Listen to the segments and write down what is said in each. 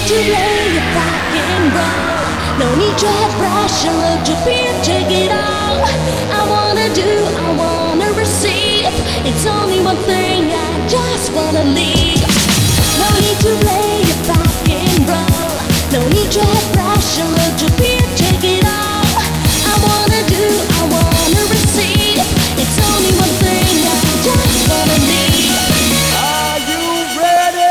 need to play it rock and roll. No need to have brush or look to beer, take it all. I wanna receive. It's only one thing, I just wanna leave. No need to play it rock and roll. No need to have brush or look to beer, take it all. I wanna receive. It's only one thing, I just wanna leave. Are you ready?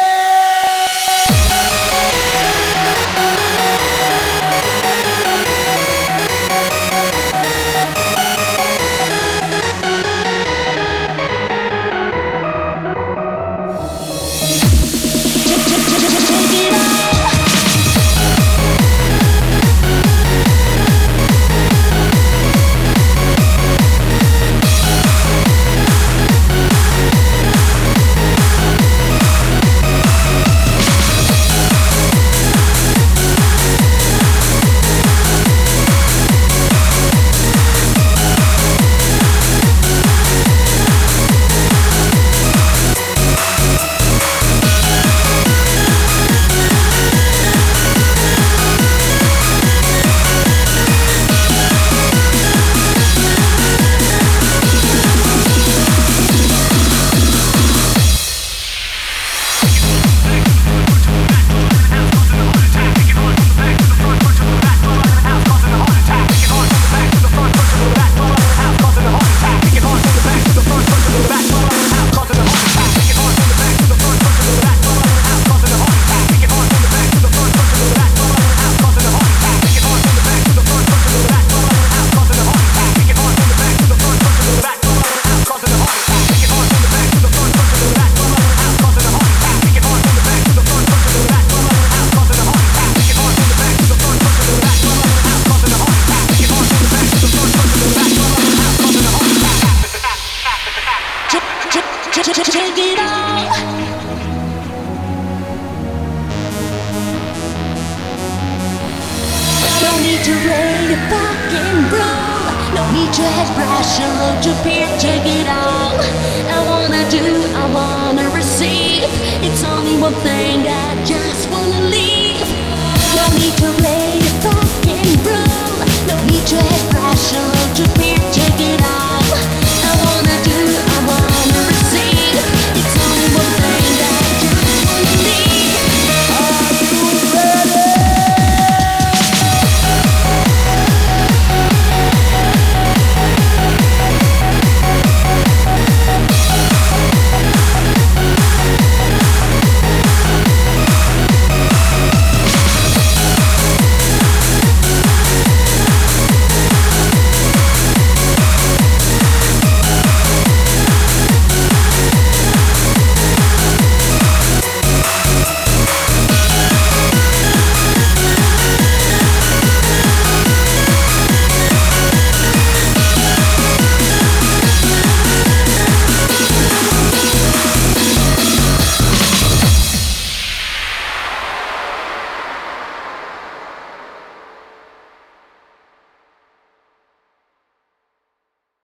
Take it all. No need to play it rock and roll. No need to have brush or look to beer, take it all. I wanna receive. It's only one thing, I just wanna leave. No need to